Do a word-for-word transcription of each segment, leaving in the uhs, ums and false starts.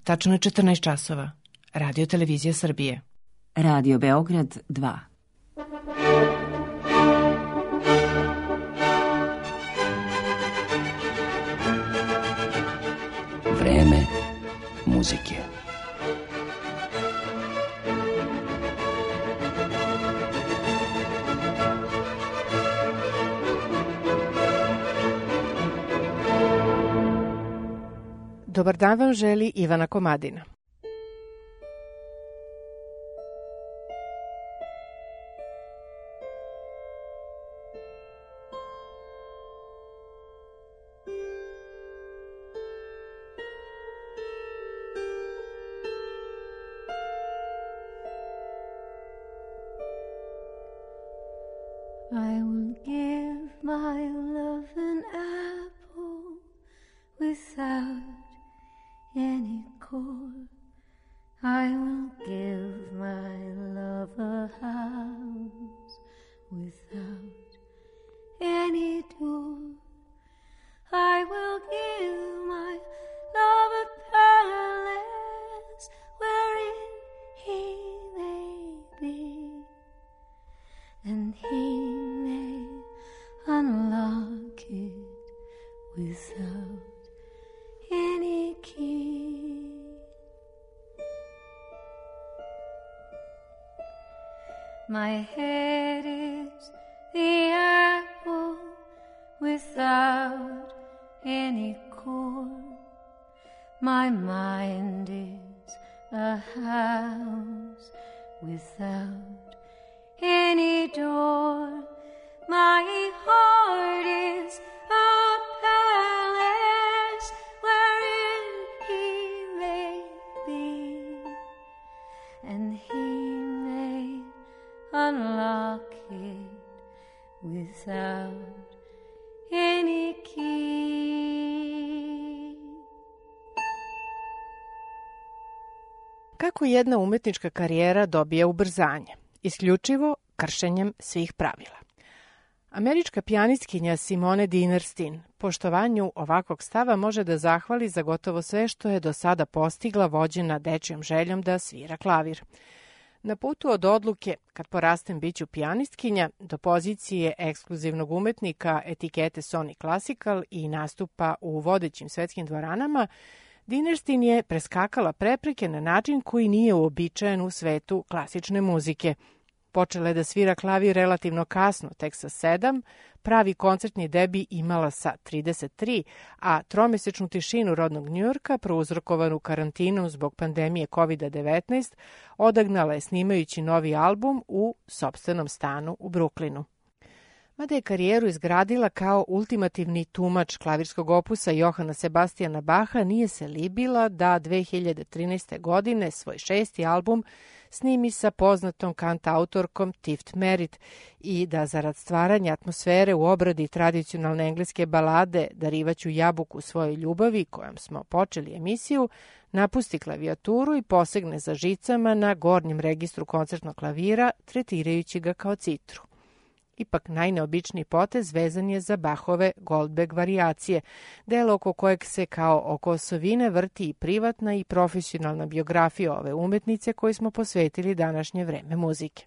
Tačno je četrnaest časova. Radio Televizija Srbije. Radio Beograd dva. Vreme muzike. Dobar dan vam želi Ivana Komadina. I will give my love an apple without any core. I will give my love a house without any door. I will give my love a palace wherein he may be, and he may unlock it without any key. My head is the apple without any core. My mind is a house without any door. My heart is a palace wherein he may be, and he may unlock it without any key. Kako jedna umetnička karijera dobija ubrzanje? Isključivo kršenjem svih pravila. Američka pijanistkinja Simone Dinnerstein poštovanju ovakvog stava može da zahvali za gotovo sve što je do sada postigla, vođena dečijom željom da svira klavir. Na putu od odluke, kad porastem biću pijanistkinja, do pozicije ekskluzivnog umetnika etikete Sony Classical i nastupa u vodećim svetskim dvoranama, Dinnerstein je preskakala prepreke na način koji nije uobičajen u svetu klasične muzike. Počela je da svira klavir relativno kasno, tek sa sedam, pravi koncertni debi imala sa trideset tri, a tromesečnu tišinu rodnog Njujorka, prouzrokovanu karantinom zbog pandemije kovid devetnaest, odagnala je snimajući novi album u sopstvenom stanu u Brooklynu. Mada je karijeru izgradila kao ultimativni tumač klavirskog opusa Johana Sebastijana Baha, nije se libila da dve hiljade trinaeste. godine svoj šesti album snimi sa poznatom kantautorkom Tift Merritt i da zarad stvaranja atmosfere u obradi tradicionalne engleske balade Darivaću jabuku svojoj ljubavi, kojom smo počeli emisiju, napusti klavijaturu i posegne za žicama na gornjem registru koncertnog klavira, tretirajući ga kao citru. Ipak najneobičniji potez vezan je za Bachove Goldberg varijacije, delo oko kojeg se kao oko osovine vrti i privatna i profesionalna biografija ove umetnice koju smo posvetili današnje vreme muzike.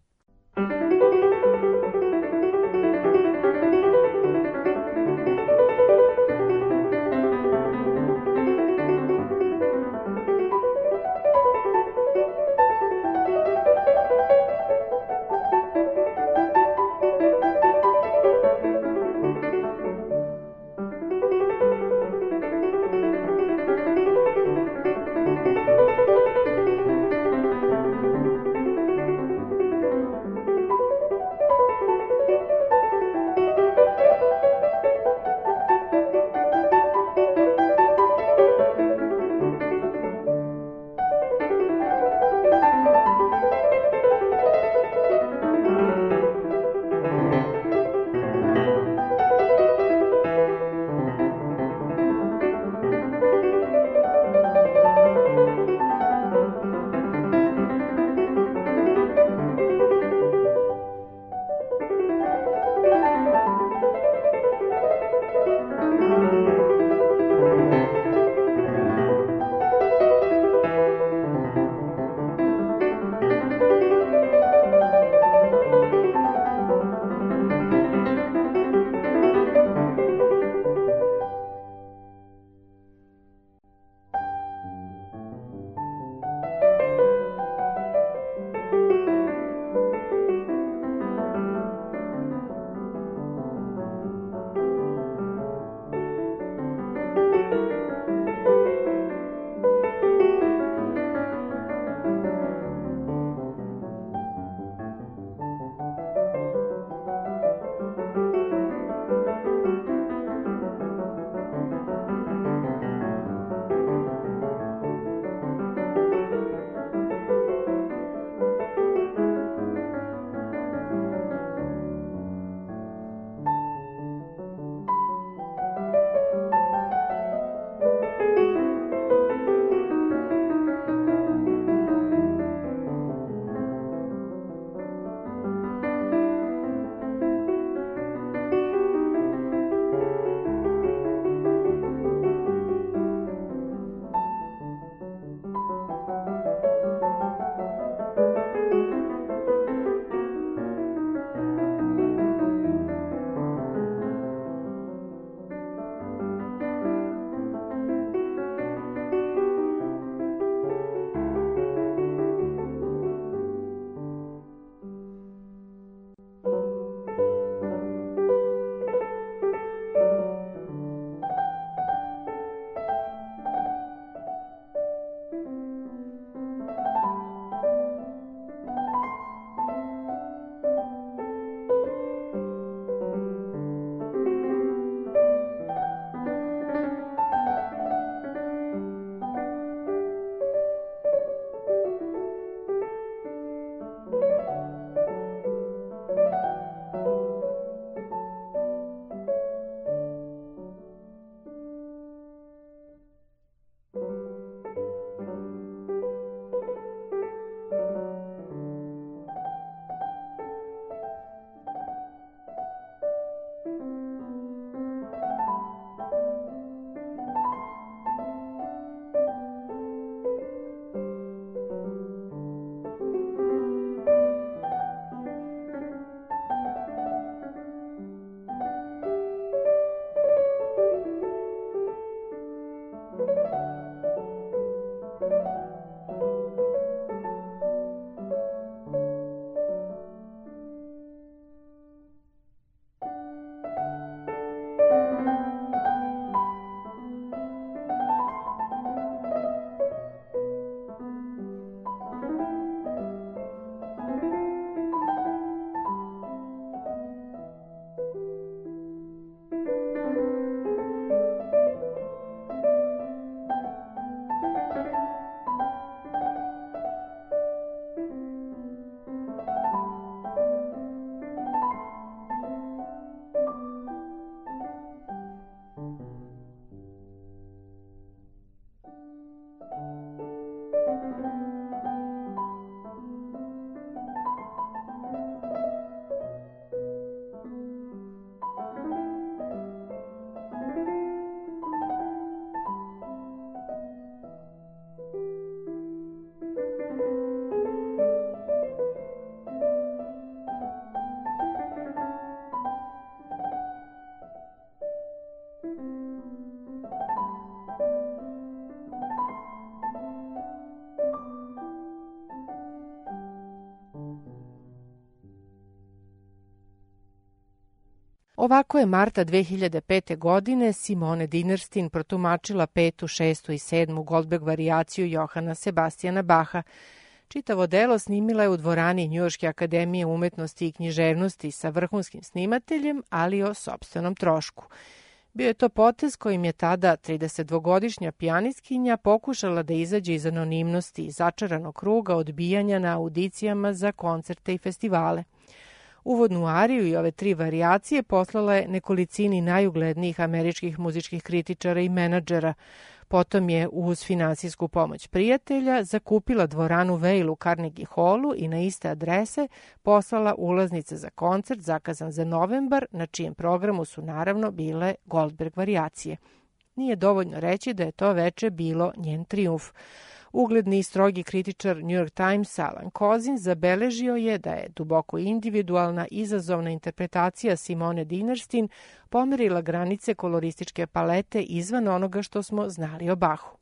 Ovako je marta dve hiljade pete. godine Simone Dinnerstein protumačila petu, šestu i sedmu Goldberg varijaciju Johana Sebastijana Baha. Čitavo delo snimila je u dvorani Njujorške akademije umetnosti i književnosti sa vrhunskim snimateljem, ali o sopstvenom trošku. Bio je to potez kojim je tada tridesetdvogodišnja pijanistkinja pokušala da izađe iz anonimnosti i začaranog kruga odbijanja na audicijama za koncerte i festivale. Uvodnu ariju i ove tri varijacije poslala je nekolicini najuglednijih američkih muzičkih kritičara i menadžera. Potom je uz finansijsku pomoć prijatelja zakupila dvoranu Vail u Carnegie Hallu i na iste adrese poslala ulaznice za koncert zakazan za novembar, na čijem programu su naravno bile Goldberg varijacije. Nije dovoljno reći da je to veče bilo njen trijumf. Ugledni i strogi kritičar New York Times Alan Kozins zabeležio je da je duboko individualna, izazovna interpretacija Simone Dinnerstein pomerila granice kolorističke palete izvan onoga što smo znali o Bahu.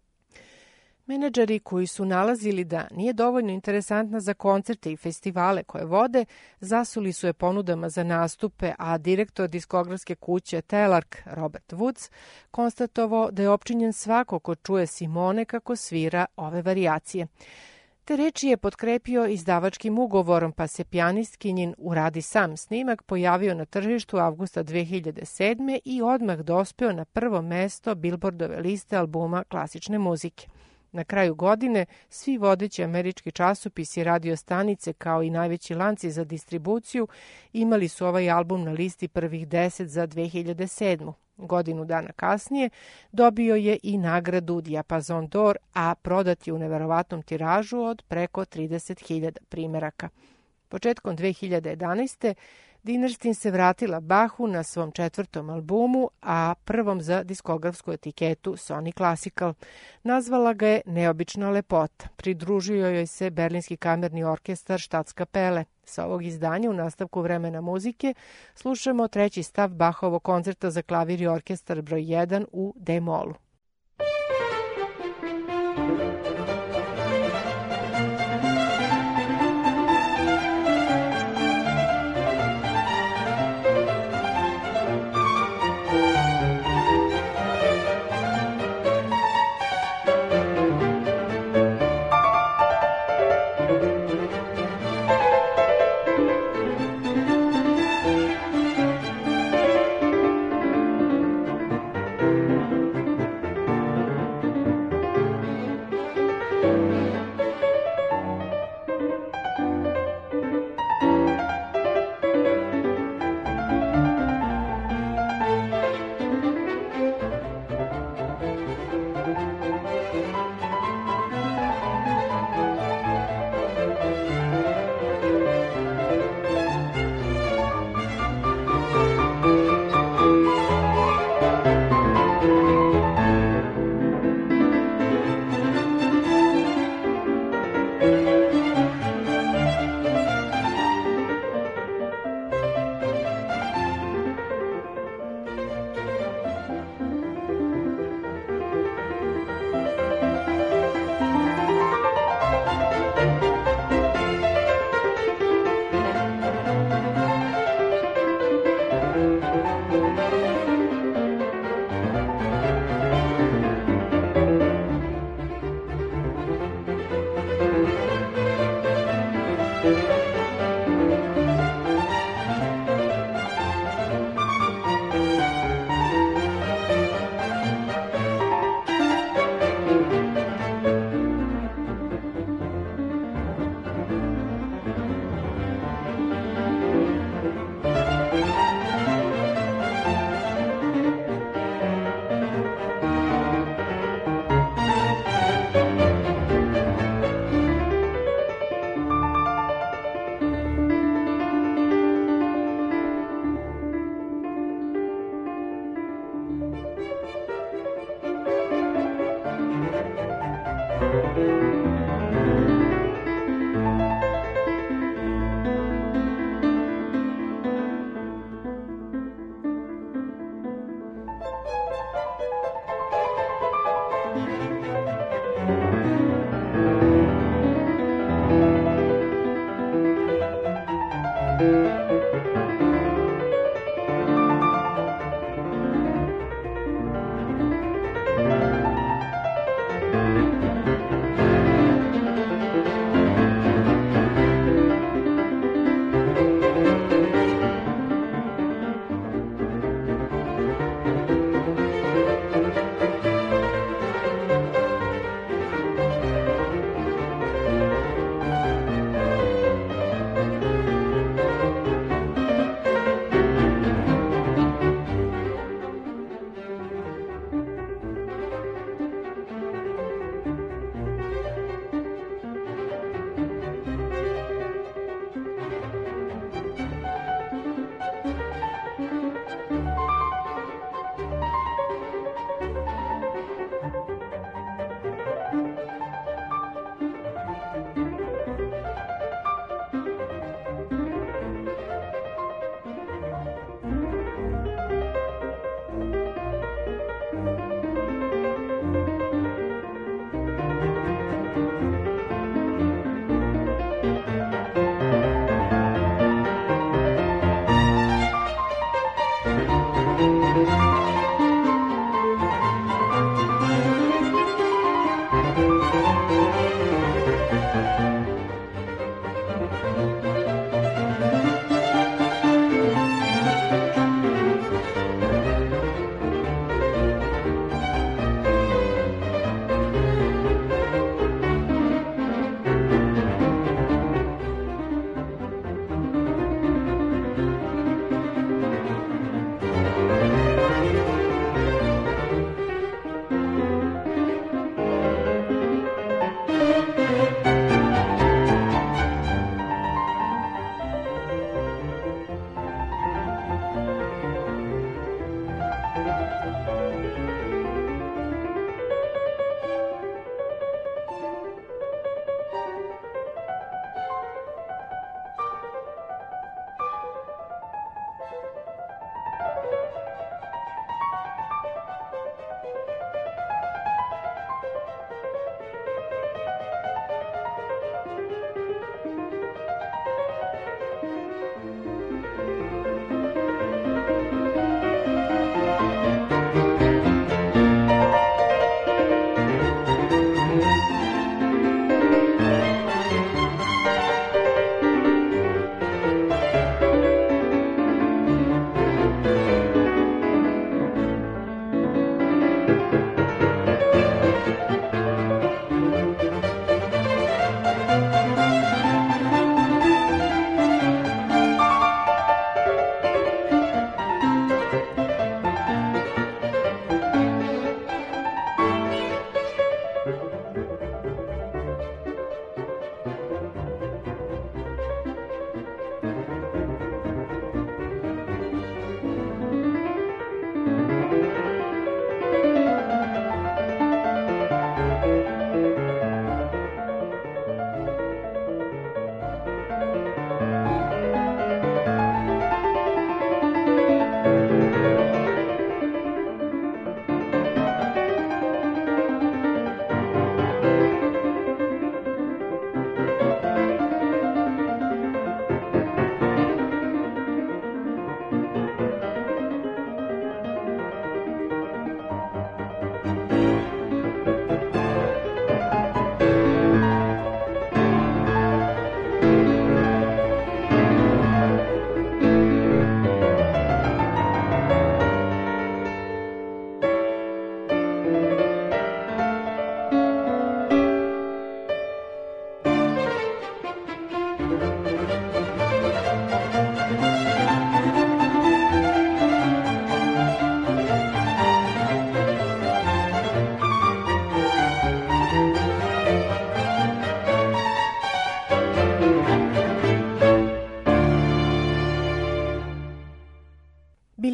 Menadžeri koji su nalazili da nije dovoljno interesantna za koncerte i festivale koje vode, zasuli su je ponudama za nastupe, a direktor diskografske kuće Telarc, Robert Woods, konstatovao da je opčinjen svako ko čuje Simone kako svira ove varijacije. Te reči je potkrepio izdavačkim ugovorom, pa se pijanistkinjin uradi sam snimak pojavio na tržištu avgusta dve hiljade sedme. i odmah dospeo na prvo mesto Billboardove liste albuma klasične muzike. Na kraju godine svi vodeći američki časopisi i radio stanice kao i najveći lanci za distribuciju imali su ovaj album na listi prvih deset za dve hiljade sedmu. Godinu dana kasnije dobio je i nagradu Diapason d'Or, a prodat je u neverovatnom tiražu od preko trideset hiljada primeraka. Početkom dve hiljade jedanaeste. Dinnerstein se vratila Bahu na svom četvrtom albumu, a prvom za diskografsku etiketu Sony Classical. Nazvala ga je Neobična lepota. Pridružio joj se Berlinski kamerni orkestar Staatskapelle. Sa ovog izdanja u nastavku Vremena muzike slušamo treći stav Bahovog koncerta za klavir i orkestar broj jedan u D-molu.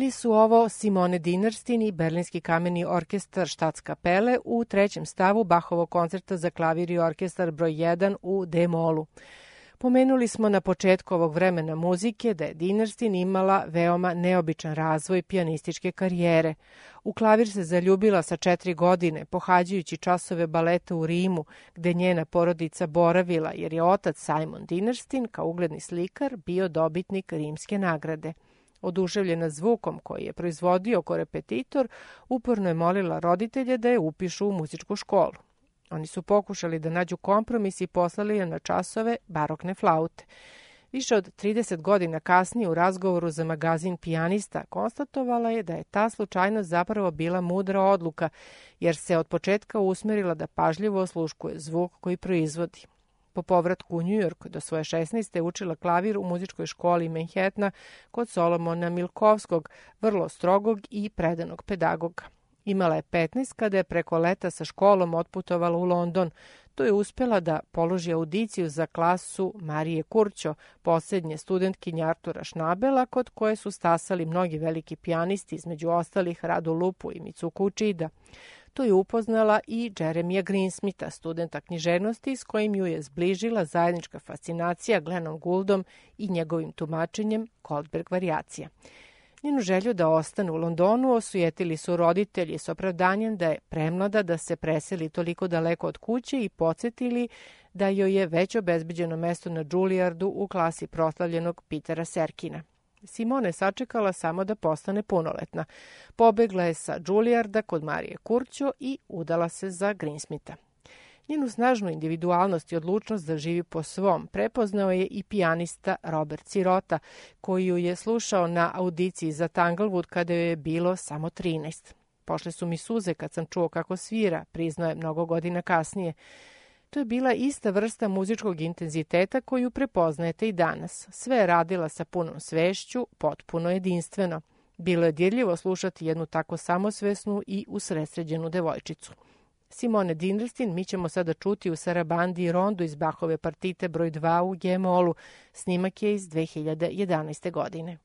Bili su ovo Simone Dinarstein i Berlinski kameni orkestar Staatskapelle u trećem stavu Bachovog koncerta za klavir i orkestar broj jedan u D-molu. Pomenuli smo na početku ovog vremena muzike da je Dinarstein imala veoma neobičan razvoj pijanističke karijere. U klavir se zaljubila sa četiri godine, pohađajući časove baleta u Rimu, gde njena porodica boravila, jer je otac Simon Dinarstein, kao ugledni slikar, bio dobitnik rimske nagrade. Oduševljena zvukom koji je proizvodio korepetitor, uporno je molila roditelje da je upišu u muzičku školu. Oni su pokušali da nađu kompromis i poslali je na časove barokne flaute. Više od trideset godina kasnije u razgovoru za magazin Pijanista konstatovala je da je ta slučajnost zapravo bila mudra odluka, jer se od početka usmerila da pažljivo osluškuje zvuk koji proizvodi. Po povratku u New York do svoje šesnaeste učila klavir u muzičkoj školi Manhattana kod Solomona Milkovskog, vrlo strogog i predanog pedagoga. Imala je petnaest kada je preko leta sa školom otputovala u London. To je uspela da položi audiciju za klasu Marije Kurćo, posljednje studentkinje Artura Schnabela, kod koje su stasali mnogi veliki pijanisti, između ostalih Radu Lupu i Mitsuko Uchida. Tu je upoznala i Jeremija Greensmitha, studenta književnosti, s kojim ju je zbližila zajednička fascinacija Glennom Gouldom i njegovim tumačenjem Goldberg varijacija. Njenu želju da ostane u Londonu osujetili su roditelji s opravdanjem da je premlada da se preseli toliko daleko od kuće i podsjetili da joj je već obezbeđeno mesto na Juilliardu u klasi proslavljenog Petera Serkina. Simone je sačekala samo da postane punoletna. Pobegla je sa Juilliarda kod Marije Kurćo i udala se za Greensmitha. Njenu snažnu individualnost i odlučnost da živi po svom prepoznao je i pijanista Robert Sirota, koji ju je slušao na audiciji za Tanglewood kada joj je bilo samo trinaest. Pošle su mi suze kad sam čuo kako svira, priznao je mnogo godina kasnije. To je bila ista vrsta muzičkog intenziteta koju prepoznajete i danas. Sve je radila sa punom svešću, potpuno jedinstveno. Bilo je dirljivo slušati jednu tako samosvesnu i usredsređenu devojčicu. Simone Dinarstein mi ćemo sada čuti u Sarabandi i rondu iz Bachove partite broj dva u G-molu. Snimak je iz dve hiljade jedanaeste. godine.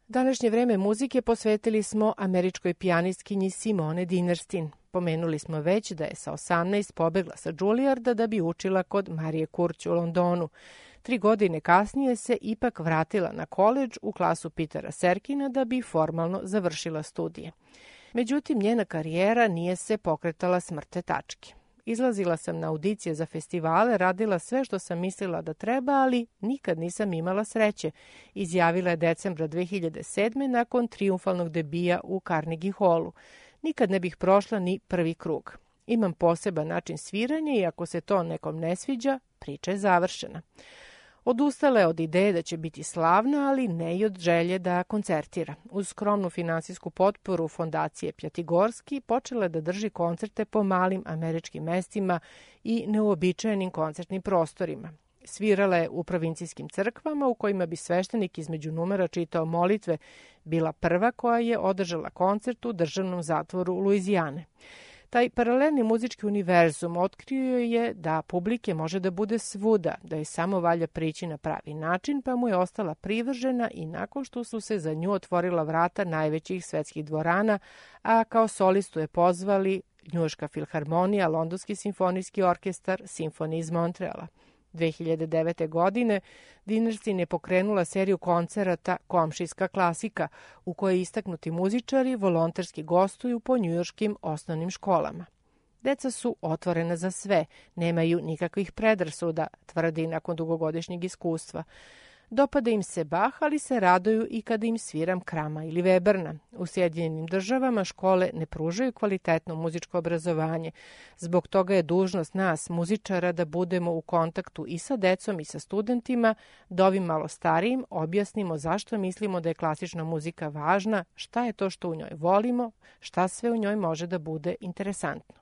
Današnje vreme muzike posvetili smo američkoj pijanistkinji Simone Dinerstein. Pomenuli smo već da je sa osamnaest pobegla sa Juillarda da bi učila kod Marije Kurć u Londonu. Tri godine kasnije se ipak vratila na koledž u klasu Petera Serkina da bi formalno završila studije. Međutim, njena karijera nije se pokretala s mrtve tačke. Izlazila sam na audicije za festivale, radila sve što sam mislila da treba, ali nikad nisam imala sreće, izjavila je decembra dve hiljade sedme nakon trijumfalnog debija u Carnegie Hallu. Nikad ne bih prošla ni prvi krug. Imam poseban način sviranja i ako se to nekom ne sviđa, priča je završena. Odustala je od ideje da će biti slavna, ali ne i od želje da koncertira. Uz skromnu finansijsku potporu fondacije Pjatigorski počela je da drži koncerte po malim američkim mestima i neuobičajenim koncertnim prostorima. Svirala je u provincijskim crkvama u kojima bi sveštenik između numera čitao molitve, bila prva koja je održala koncert u državnom zatvoru Luizijane. Taj paralelni muzički univerzum otkrio je da publike može da bude svuda, da je samo valja prići na pravi način, pa mu je ostala privržena i nakon što su se za nju otvorila vrata najvećih svetskih dvorana, a kao solistu je pozvali Njujorška filharmonija, Londonski simfonijski orkestar, Simfonija iz Montreala. dve hiljade devete. godine Dinerstein je pokrenula seriju koncerata Komšijska klasika, u kojoj istaknuti muzičari volonterski gostuju po njujorškim osnovnim školama. Deca su otvorena za sve, nemaju nikakvih predrasuda, tvrdi nakon dugogodišnjeg iskustva. Dopada im se Bach, ali se raduju i kada im sviram Krama ili Weberna. U Sjedinjenim državama škole ne pružaju kvalitetno muzičko obrazovanje. Zbog toga je dužnost nas, muzičara, da budemo u kontaktu i sa decom i sa studentima, da ovim malo starijim objasnimo zašto mislimo da je klasična muzika važna, šta je to što u njoj volimo, šta sve u njoj može da bude interesantno.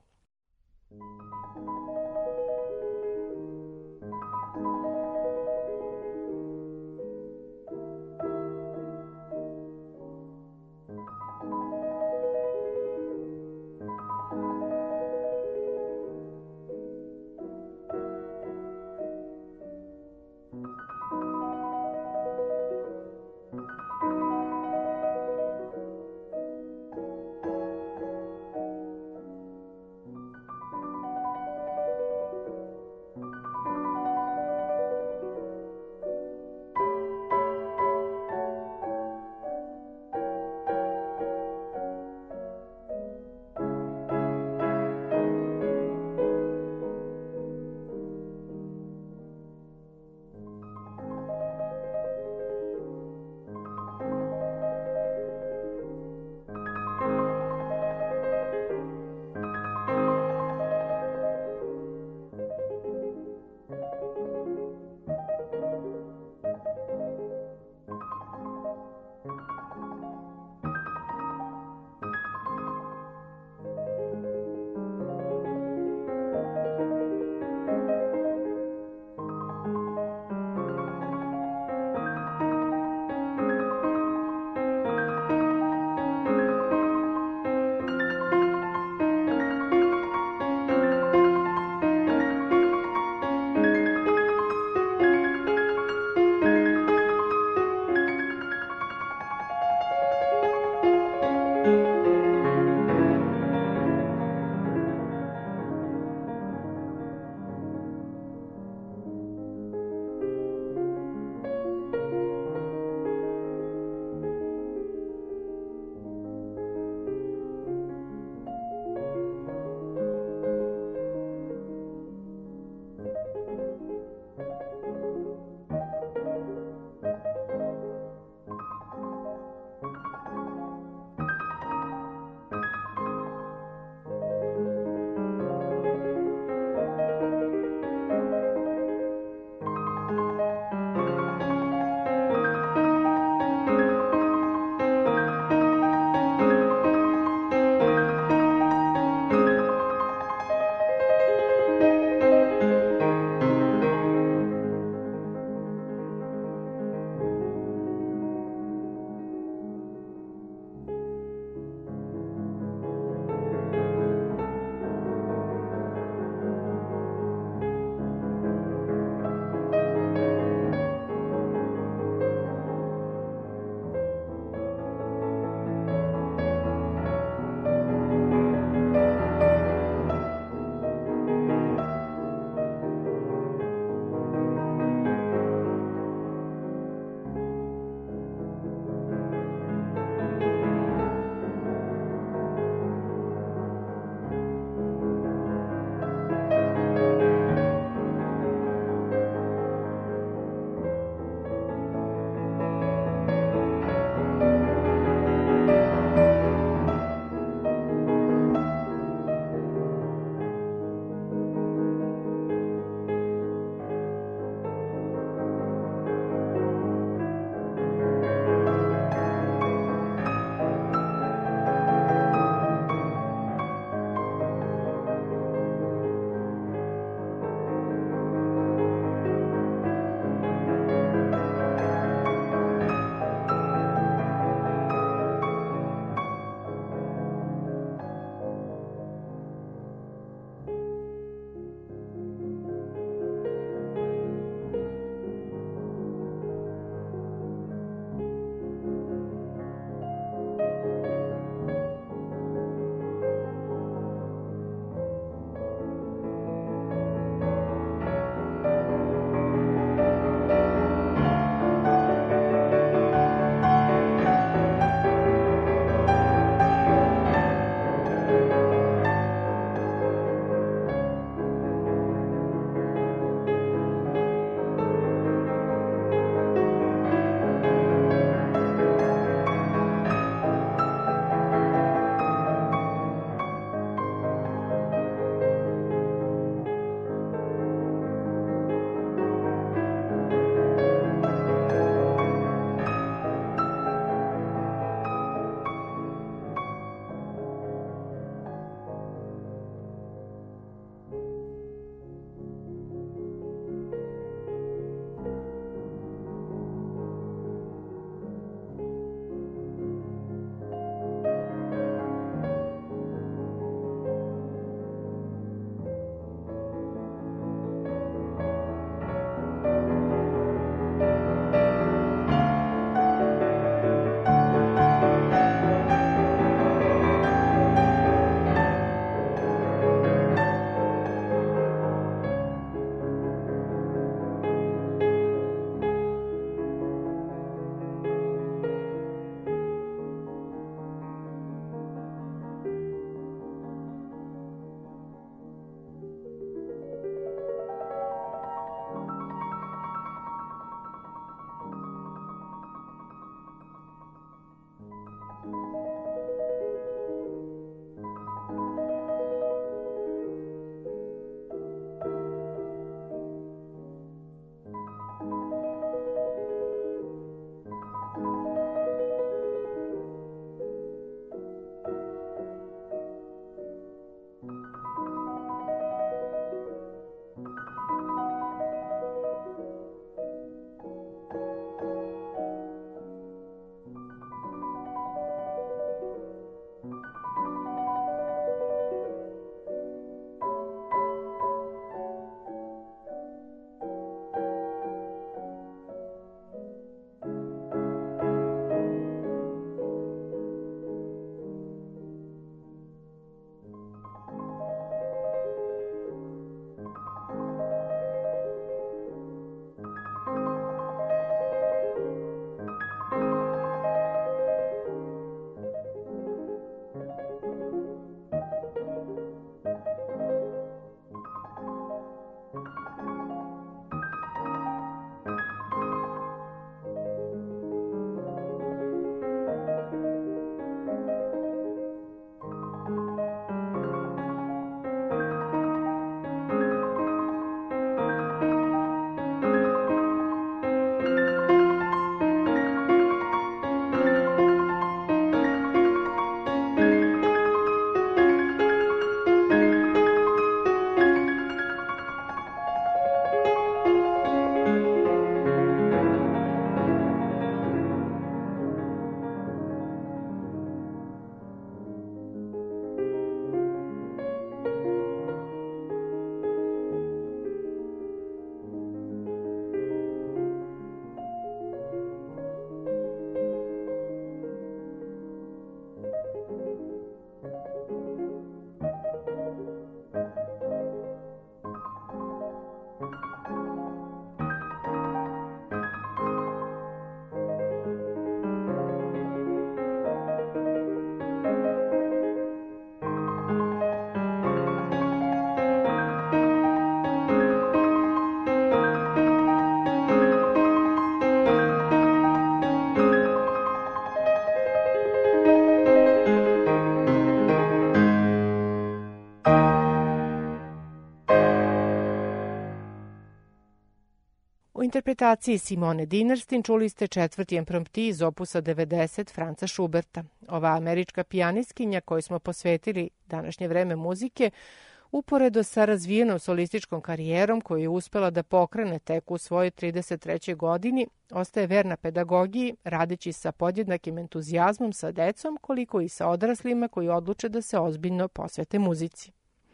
interpretaciji Simone Dinnerstein čuli ste četvrti imprompti iz opusa devedeset Franca Schuberta. Ova američka pijanistkinja kojoj smo posvetili današnje vreme muzike, uporedo sa razvijenom solističkom karijerom koju je uspela da pokrene tek u svojoj trideset trećoj godini, ostaje verna pedagogiji, radeći sa podjednakim entuzijazmom sa decom koliko i sa odraslima koji odluče da se ozbiljno posvete muzici.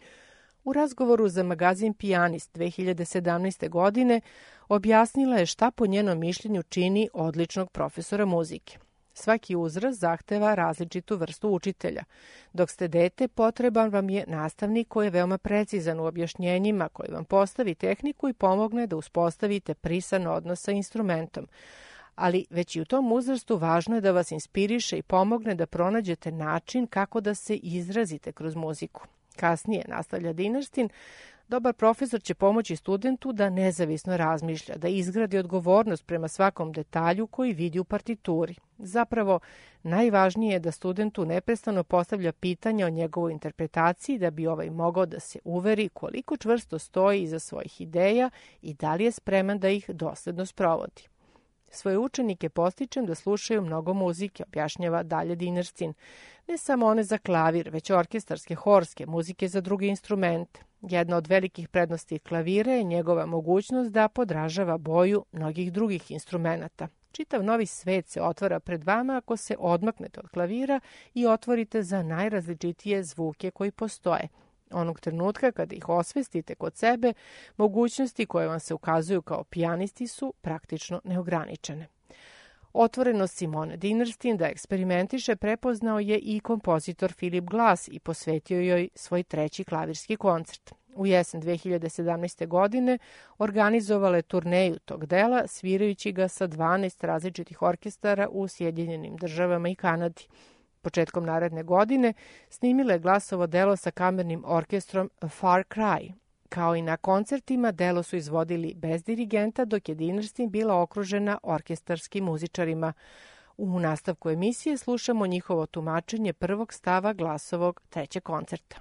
U razgovoru za magazin Pijanist dve hiljade sedamnaeste. godine objasnila je šta po njenom mišljenju čini odličnog profesora muzike. Svaki uzrast zahteva različitu vrstu učitelja. Dok ste dete, potreban vam je nastavnik koji je veoma precizan u objašnjenjima, koji vam postavi tehniku i pomogne da uspostavite prisan odnos sa instrumentom. Ali već i u tom uzrastu važno je da vas inspiriše i pomogne da pronađete način kako da se izrazite kroz muziku. Kasnije, nastavlja Dinnerstein, dobar profesor će pomoći studentu da nezavisno razmišlja, da izgradi odgovornost prema svakom detalju koji vidi u partituri. Zapravo, najvažnije je da studentu neprestano postavlja pitanja o njegovoj interpretaciji da bi ovaj mogao da se uveri koliko čvrsto stoji iza svojih ideja i da li je spreman da ih dosledno sprovodi. Svoje učenike postičem da slušaju mnogo muzike, objašnjava dalje Dinnerstein. Ne samo one za klavir, već orkestarske, horske, muzike za druge instrumente. Jedna od velikih prednosti klavira je njegova mogućnost da podražava boju mnogih drugih instrumenata. Čitav novi svet se otvara pred vama ako se odmaknete od klavira i otvorite za najrazličitije zvuke koji postoje. Onog trenutka kada ih osvestite kod sebe, mogućnosti koje vam se ukazuju kao pijanisti su praktično neograničene. Otvorenost Simone Dinnerstein da eksperimentiše prepoznao je i kompozitor Philip Glass i posvetio joj svoj treći klavirski koncert. U jesen dve hiljade sedamnaeste. godine organizovala je turneju tog dela, svirajući ga sa dvanaest različitih orkestara u Sjedinjenim Državama i Kanadi. Početkom naredne godine snimila je Glassovo delo sa kamernim orkestrom Far Cry. Kao i na koncertima, delo su izvodili bez dirigenta, dok je Dinnerstein bila okružena orkestarskim muzičarima. U nastavku emisije slušamo njihovo tumačenje prvog stava Glassovog trećeg koncerta.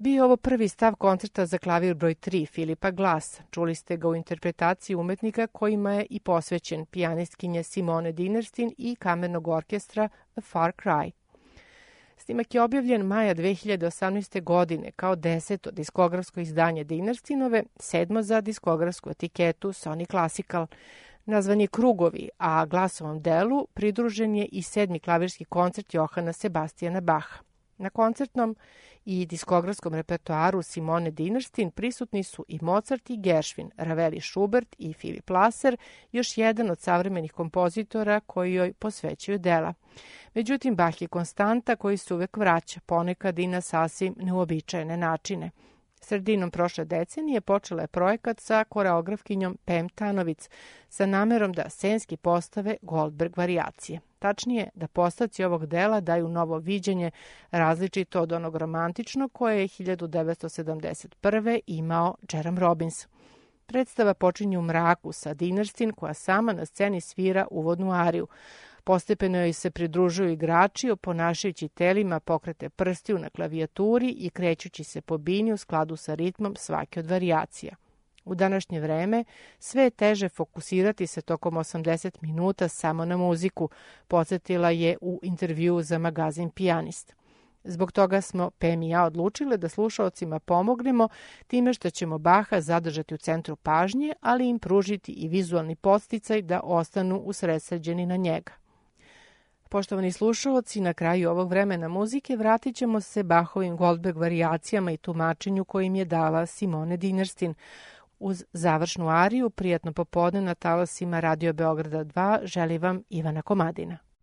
Bio je ovo prvi stav koncerta za klavir broj tri Filipa Glassa. Čuli ste ga u interpretaciji umetnika kojima je i posvećen, pijanistkinje Simone Dinnerstein i kamernog orkestra A Far Cry. Snimak je objavljen maja dve hiljade osamnaeste. godine kao deseto diskografsko izdanje Dinnersteinove, sedmo za diskografsku etiketu Sony Classical. Nazvan je Krugovi, a Glassovom delu pridružen je i sedmi klavirski koncert Johana Sebastijana Bacha. Na koncertnom i diskografskom repertoaru Simone Dinnerstein prisutni su i Mozart i Gershwin, Ravel i Schubert i Philip Lasser, još jedan od savremenih kompozitora koji joj posvećuju dela. Međutim, Bach je konstanta koji se uvek vraća, ponekad i na sasvim neuobičajene načine. Sredinom prošle decenije počela je projekat sa koreografkinjom Pam Tanovic sa namerom da scenski postave Goldberg varijacije. Tačnije, da postavci ovog dela daju novo viđenje različito od onog romantičnog koje je hiljadu devetsto sedamdeset prve. imao Jerome Robbins. Predstava počinje u mraku sa Dinnerstein koja sama na sceni svira uvodnu ariju. Postepeno joj se pridružuju igrači, oponašajući telima pokrete prstiju na klavijaturi i krećući se po bini u skladu sa ritmom svake od varijacija. U današnje vreme sve je teže fokusirati se tokom osamdeset minuta samo na muziku, podsjetila je u intervjuu za magazin Pijanist. Zbog toga smo Pam i ja odlučile da slušaocima pomognemo time što ćemo Bacha zadržati u centru pažnje, ali im pružiti i vizualni podsticaj da ostanu usredsređeni na njega. Poštovani slušaoci, na kraju ovog vremena muzike vratit ćemo se Bachovim Goldberg varijacijama i tumačenju kojim je dala Simone Dinnerstein. Uz završnu ariju, prijatno popodne na talasima Radio Beograda dva, želi vam Ivana Komadina.